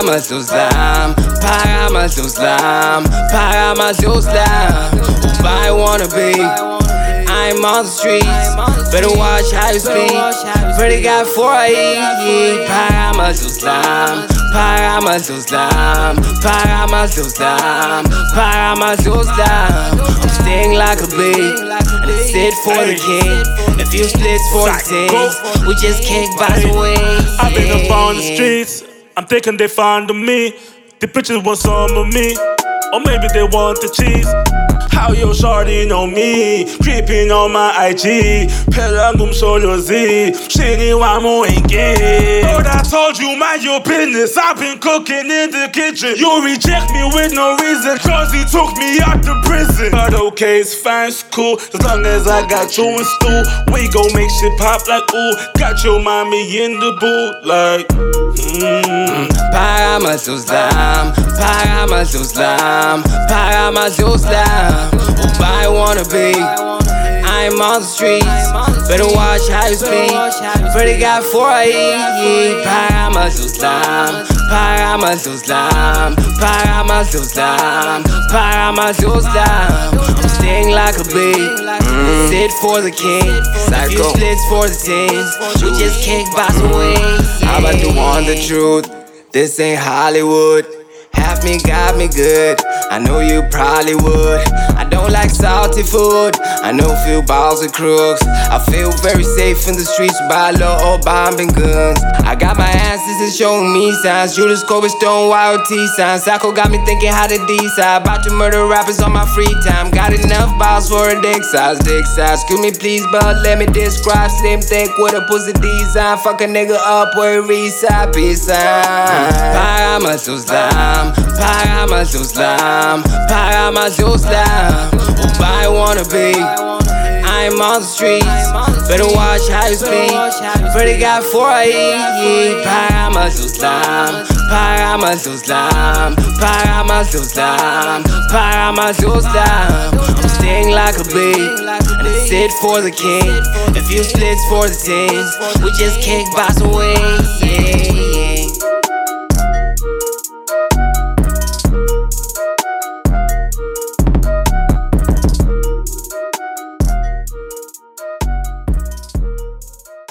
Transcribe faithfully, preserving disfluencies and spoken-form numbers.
Paramazuslam, Paramazuslam, Paramazuslam. Who I wanna be? I'm on the streets, better watch how you speak. Pretty guy for I eat. Paramazuslam, Paramazuslam, Paramazuslam, Paramazuslam. I'm sting like a bee, and it's it for the king. A few splits for the teams, we just kick by the wings. I've been up on the streets, I'm thinking they fond of me. The bitches want some of me, or maybe they want the cheese. How your shorty know me? Creeping on my I G. Pelangum solo Z. Shini wamo inge. Lord, I told you, mind your business. I've been cooking in the kitchen. You reject me with no reason, cause he took me out to prison. But okay, it's fine, it's cool. As long as I got you in stool, we gon' make shit pop like ooh. Got your mommy in the booth like mmm. Paramazuslam, Paramazuslam, Paramazuslam. Who I wanna be? I'm on the streets, better watch how you speak. Pretty guy for I eat. Paramazuslam, Paramazuslam, Paramazuslam, Paramazuslam. I'm sting like a bee, mm. Sit for the king. A few splits for the teams, we just kick by some wings. How about you want the truth? This ain't Hollywood. Half me got me good, I know you probably would. I don't like salty food, I know few balls and crooks. I feel very safe in the streets by law or bombing guns. I got my answers and showing me signs. Judas Kobe Stone, wild T signs. Psycho got me thinking how to decide. About to murder rappers on my free time. Got enough balls for a dick size, dick size. Excuse me please, but let me describe. Slim thick with a pussy design. Fuck a nigga up where he reside, peace sign. Paramazuslam, Paramazuslam, Paramazuslam. Who I wanna be? I'm on the streets, better watch how you speak. Pretty guy for I eat. Paramazuslam, Paramazuslam, Paramazuslam, Paramazuslam. I'm sting like a bee, and it's it for the king. A few splits for the teams, we just kick by some wings. Yeah.